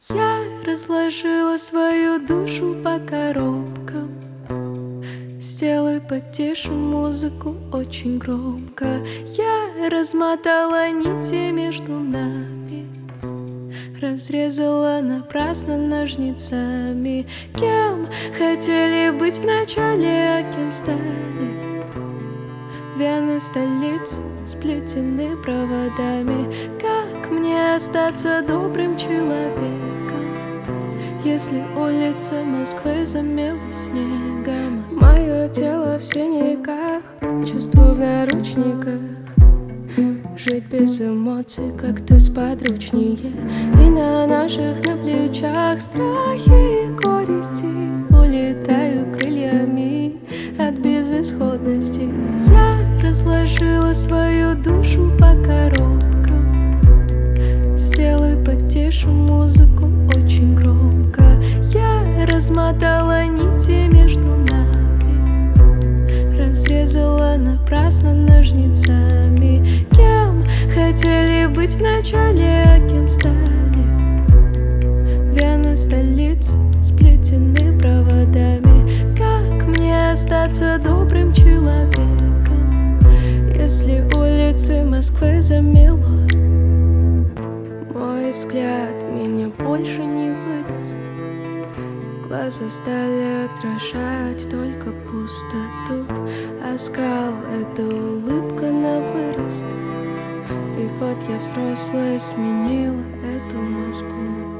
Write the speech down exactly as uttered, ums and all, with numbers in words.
Я разложила свою душу по коробкам. Сделай потише музыку очень громко. Я размотала нити между нами, разрезала напрасно ножницами. Кем хотели быть вначале, а кем стали? Вены столиц сплетены проводами. Как мне остаться добрым человеком, если улицы Москвы замело снегом? Мое тело в синяках, чувство в наручниках. Жить без эмоций как-то сподручнее. И на наших на плечах страхи и горести. Улетаю крыльями от безысходности. Я разложила свою душу по коробкам. Сделай потише музыку очень громко. Я размотала нити между нами, разрезала напрасно ножницами. Кем хотели быть вначале, а кем стали? Вены столиц сплетены проводами. Как мне остаться добрым человеком, если улицы Москвы замело? Мой взгляд меня больше не выдаст. Глаза стали отражать только пустоту. Оскал — это улыбка на вырост. И вот я взрослая сменила эту маску.